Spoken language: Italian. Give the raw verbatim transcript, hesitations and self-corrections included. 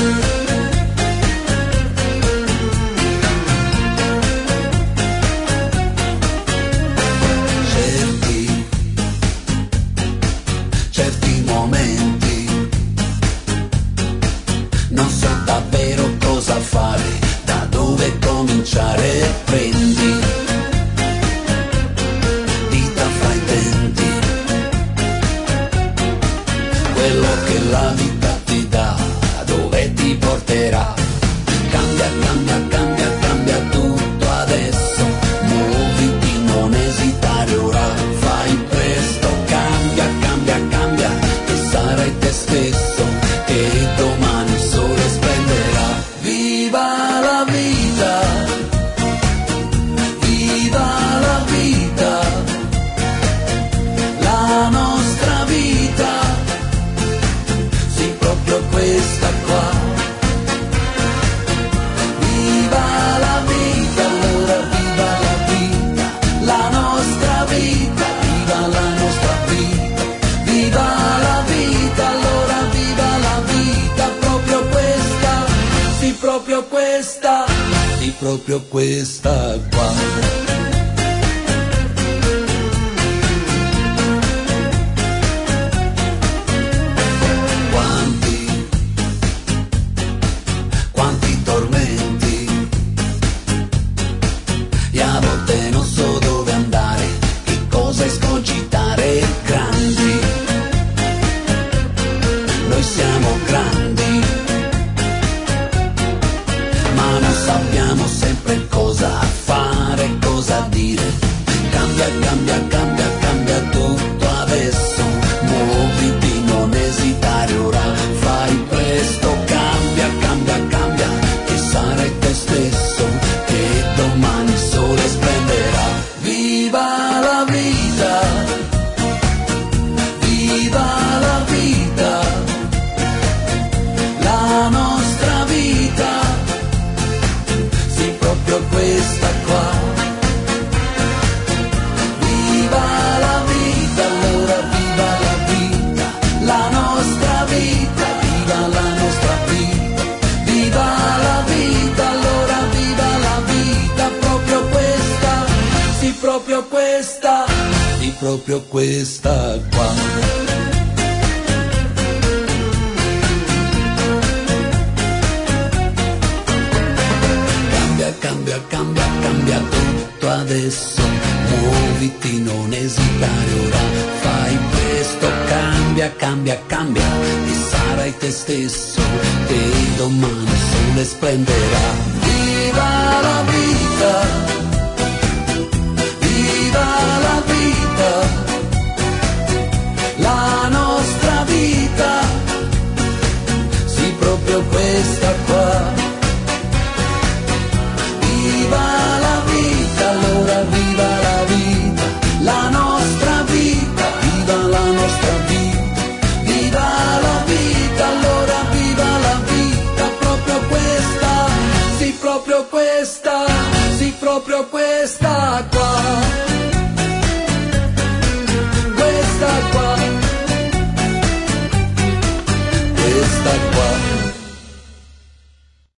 Prendi dita fra i denti, quello che la vita ti dà, dove ti porterà. Cambia, cambia, cambia, cambia tutto adesso, muoviti, non esitare ora, fai presto. Cambia, cambia, cambia, che sarai te stesso, e domani il sole splenderà. Viva la vita! Questa qua, viva la vita, allora viva la vita, la nostra vita, viva la nostra vita, viva la vita, allora viva la vita, proprio questa, sì proprio questa, sì proprio questa qua. Proprio questa qua. Cambia, cambia, cambia, cambia tutto adesso, muoviti, non esitare ora, fai presto. Cambia, cambia, cambia, e sarai te stesso, e domani il sole splenderà. Viva la vita! La nostra vita, sì proprio questa qua. Viva la vita, allora viva la vita, la nostra vita, viva la nostra vita, viva la vita, allora viva la vita, proprio questa, sì proprio questa, sì proprio questa qua. Questa qua.